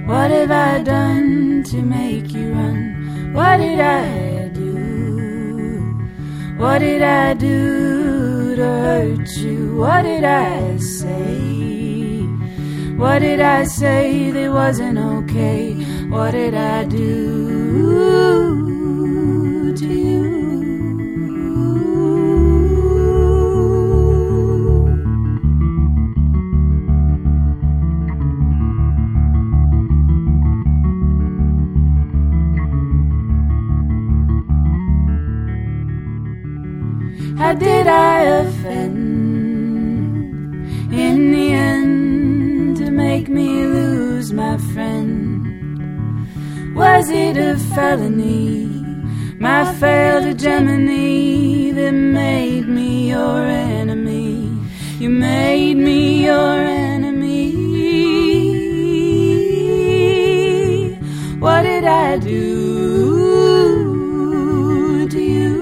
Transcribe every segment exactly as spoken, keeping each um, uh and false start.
What have I done to make you run? What did I do? What did I do to hurt you? What did I say? What did I say that wasn't okay? What did I do to you? How did I offend in the end to make me lose my friend? Was it a felony, my failed hegemony, that made me your enemy? You made me your enemy. What did I do to you?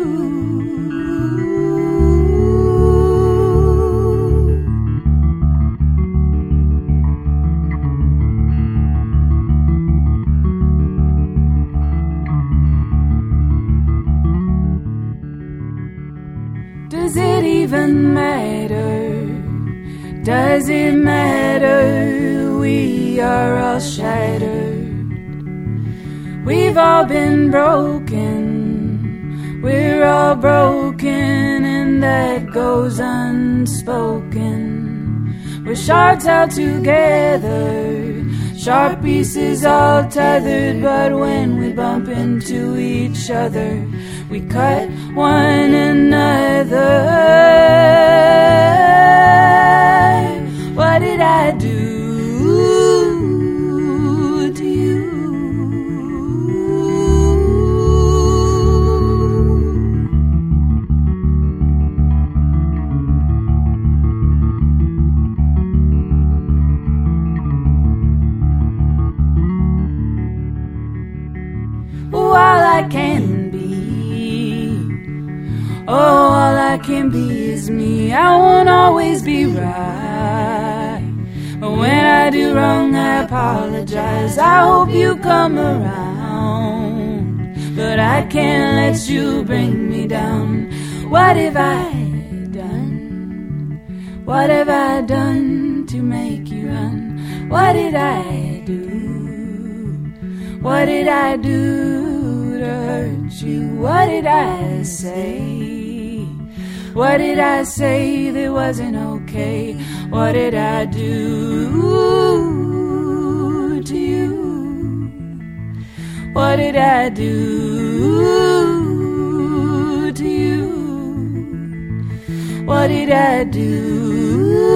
Does it even matter? Does it matter? We are all shattered. We've all been broken. We're all broken, and that goes unspoken. We're shards held together, sharp pieces all tethered, but when we bump into each other, we cut one another. What did I do to you? All I can be, oh, all I can be is me. I won't always be right, but when I do wrong, I apologize. I hope you come around, but I can't let you bring me down. What have I done? What have I done to make you run? What did I do? What did I do to hurt you? What did I say? What did I say that wasn't okay? What did I do to you? What did I do to you? What did I do?